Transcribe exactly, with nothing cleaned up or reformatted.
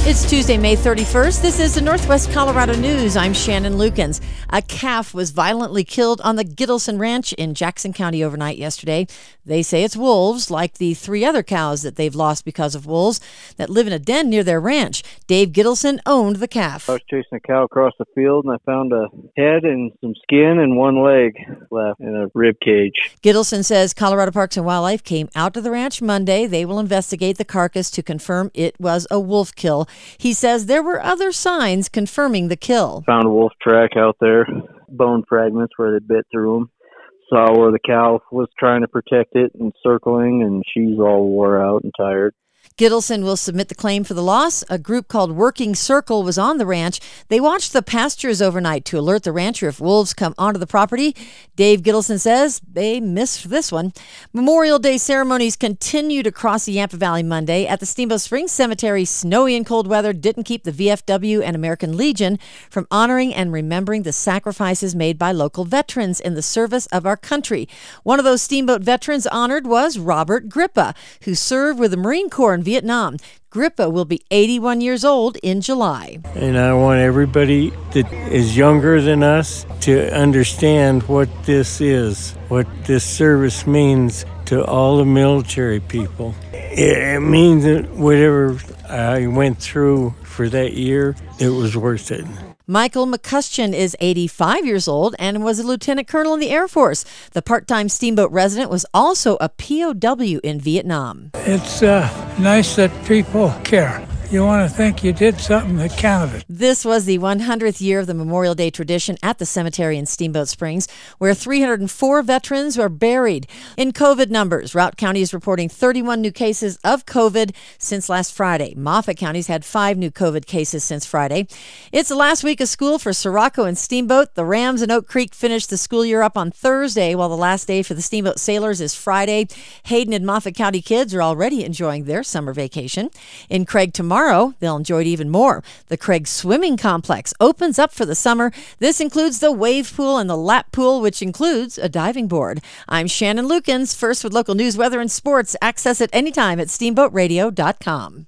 It's Tuesday, May thirty-first. This is the Northwest Colorado News. I'm Shannon Lukens. A calf was violently killed on the Gittleson Ranch in Jackson County overnight yesterday. They say it's wolves, like the three other cows that they've lost because of wolves, that live in a den near their ranch. Dave Gittleson owned the calf. I was chasing a cow across the field, and I found a head and some skin and one leg left in a rib cage. Gittleson says Colorado Parks and Wildlife came out to the ranch Monday. They will investigate the carcass to confirm it was a wolf kill. He says there were other signs confirming the kill. Found a wolf track out there, bone fragments where they bit through them. Saw where the cow was trying to protect it and circling, and she's all wore out and tired. Gittleson will submit the claim for the loss. A group called Working Circle was on the ranch. They watched the pastures overnight to alert the rancher if wolves come onto the property. Dave Gittleson says they missed this one. Memorial Day ceremonies continued across the Yampa Valley Monday. At the Steamboat Springs Cemetery, snowy and cold weather didn't keep the V F W and American Legion from honoring and remembering the sacrifices made by local veterans in the service of our country. One of those steamboat veterans honored was Robert Grippa, who served with the Marine Corps in Vietnam. Grippa will be eighty-one years old in July. And I want everybody that is younger than us to understand what this is, what this service means to all the military people. It means that whatever I went through for that year, it was worth it. Michael McCustian is eighty-five years old and was a lieutenant colonel in the Air Force. The part-time steamboat resident was also a P O W in Vietnam. It's uh, nice that people care. You want to think you did something that counted. This was the one hundredth year of the Memorial Day tradition at the cemetery in Steamboat Springs, where three hundred four veterans are buried. In COVID numbers, Routt County is reporting thirty-one new cases of COVID since last Friday. Moffat County's had five new COVID cases since Friday. It's the last week of school for Sirocco and Steamboat. The Rams in Oak Creek finished the school year up on Thursday, while the last day for the Steamboat Sailors is Friday. Hayden and Moffat County kids are already enjoying their summer vacation. In Craig tomorrow, Tomorrow, they'll enjoy it even more. The Craig Swimming Complex opens up for the summer. This includes the wave pool and the lap pool, which includes a diving board. I'm Shannon Lukens, first with local news, weather, and sports. Access it anytime at steamboat radio dot com.